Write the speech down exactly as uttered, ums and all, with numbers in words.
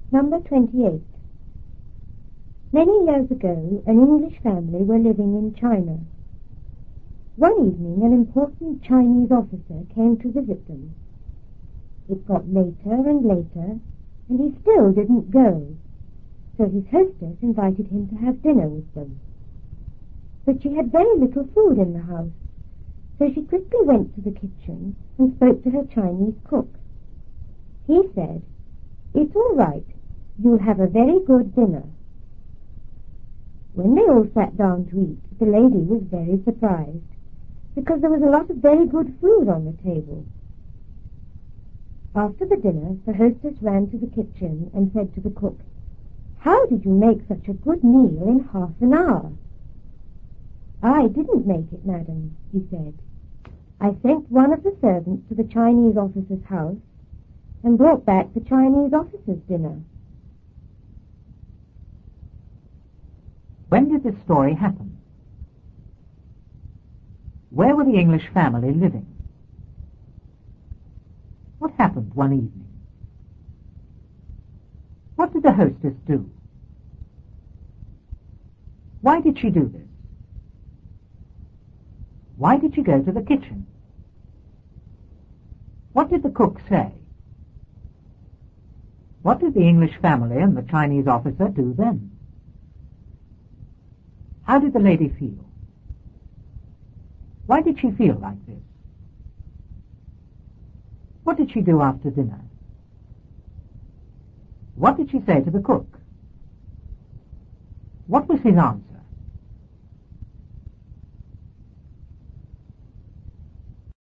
Number twenty-eight. Many years ago, an English family were living in China. One evening, an important Chinese officer came to visit them. It got later and later, and he still didn't go, so his hostess invited him to have dinner with them. But she had very little food in the house, so she quickly went to the kitchen and spoke to her Chinese cook. He said, "It's all right. You'll have a very good dinner." When they all sat down to eat, the lady was very surprised, because there was a lot of very good food on the table. After the dinner, the hostess ran to the kitchen and said to the cook, "How did you make such a good meal in half an hour?" "I didn't make it, madam," he said. "I sent one of the servants to the Chinese officer's house and brought back the Chinese officer's dinner." When did this story happen? Where were the English family living? What happened one evening? What did the hostess do? Why did she do this? Why did she go to the kitchen? What did the cook say? What did the English family and the Chinese officer do then? How did the lady feel? Why did she feel like this? What did she do after dinner? What did she say to the cook? What was his answer?